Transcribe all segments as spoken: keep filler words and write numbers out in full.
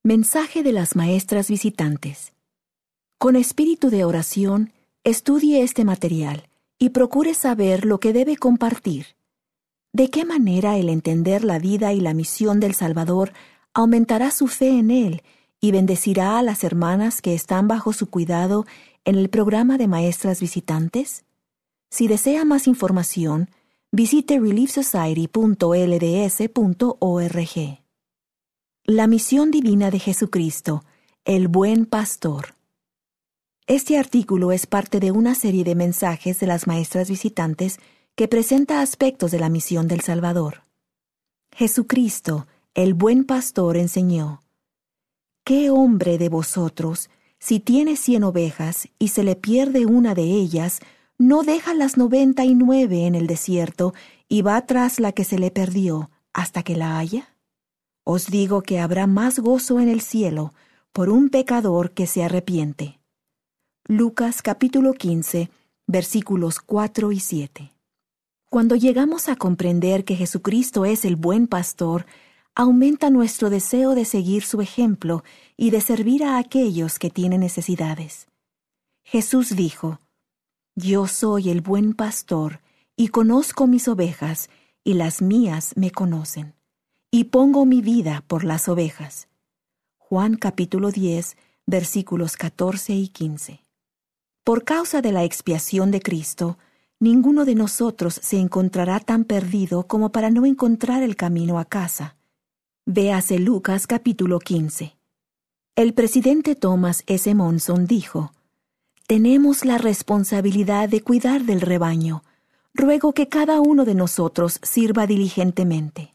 Mensaje de las maestras visitantes. Con espíritu de oración, estudie este material y procure saber lo que debe compartir. ¿De qué manera el entender la vida y la misión del Salvador aumentará su fe en Él y bendecirá a las hermanas que están bajo su cuidado en el programa de maestras visitantes? Si desea más información, visite relief society punto l d s punto org. La misión divina de Jesucristo, el buen pastor. Este artículo es parte de una serie de mensajes de las maestras visitantes que presenta aspectos de la misión del Salvador. Jesucristo, el buen pastor, enseñó: ¿Qué hombre de vosotros, si tiene cien ovejas y se le pierde una de ellas, no deja las noventa y nueve en el desierto y va tras la que se le perdió hasta que la haya? Os digo que habrá más gozo en el cielo por un pecador que se arrepiente. Lucas capítulo quince, versículos cuatro y siete. Cuando llegamos a comprender que Jesucristo es el buen pastor, aumenta nuestro deseo de seguir su ejemplo y de servir a aquellos que tienen necesidades. Jesús dijo: Yo soy el buen pastor y conozco mis ovejas, y las mías me conocen, y pongo mi vida por las ovejas. Juan capítulo diez, versículos catorce y quince. Por causa de la expiación de Cristo, ninguno de nosotros se encontrará tan perdido como para no encontrar el camino a casa. Véase Lucas capítulo quince. El presidente Thomas S. Monson dijo: Tenemos la responsabilidad de cuidar del rebaño. Ruego que cada uno de nosotros sirva diligentemente.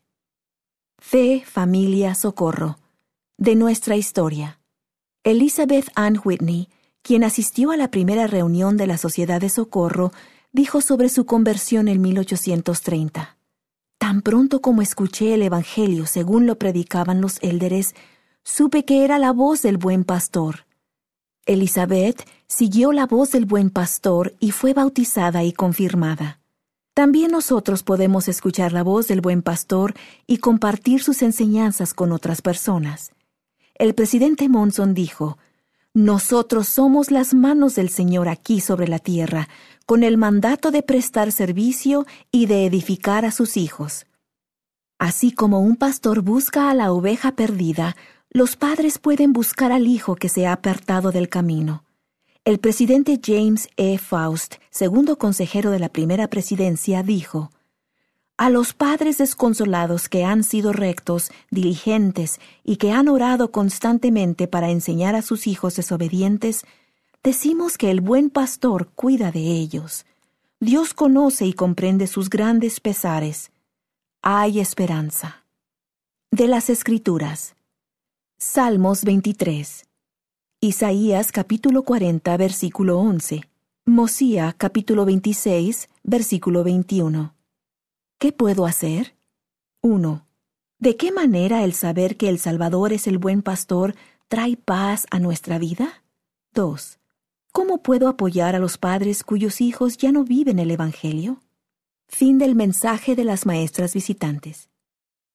Fe, familia, socorro. De nuestra historia. Elizabeth Ann Whitney, quien asistió a la primera reunión de la Sociedad de Socorro, dijo sobre su conversión en mil ochocientos treinta. Tan pronto como escuché el Evangelio según lo predicaban los élderes, supe que era la voz del buen pastor. Elizabeth siguió la voz del buen pastor y fue bautizada y confirmada. También nosotros podemos escuchar la voz del buen pastor y compartir sus enseñanzas con otras personas. El presidente Monson dijo: Nosotros somos las manos del Señor aquí sobre la tierra, con el mandato de prestar servicio y de edificar a sus hijos. Así como un pastor busca a la oveja perdida, los padres pueden buscar al hijo que se ha apartado del camino. El presidente James E. Faust, segundo consejero de la primera presidencia, dijo: A los padres desconsolados que han sido rectos, diligentes y que han orado constantemente para enseñar a sus hijos desobedientes, decimos que el buen pastor cuida de ellos. Dios conoce y comprende sus grandes pesares. Hay esperanza. De las Escrituras. Salmos veintitrés. Isaías capítulo cuarenta, versículo once. Mosía capítulo veintiséis, versículo veintiuno. ¿Qué puedo hacer? uno. ¿De qué manera el saber que el Salvador es el buen pastor trae paz a nuestra vida? dos. ¿Cómo puedo apoyar a los padres cuyos hijos ya no viven el Evangelio? Fin del mensaje de las maestras visitantes.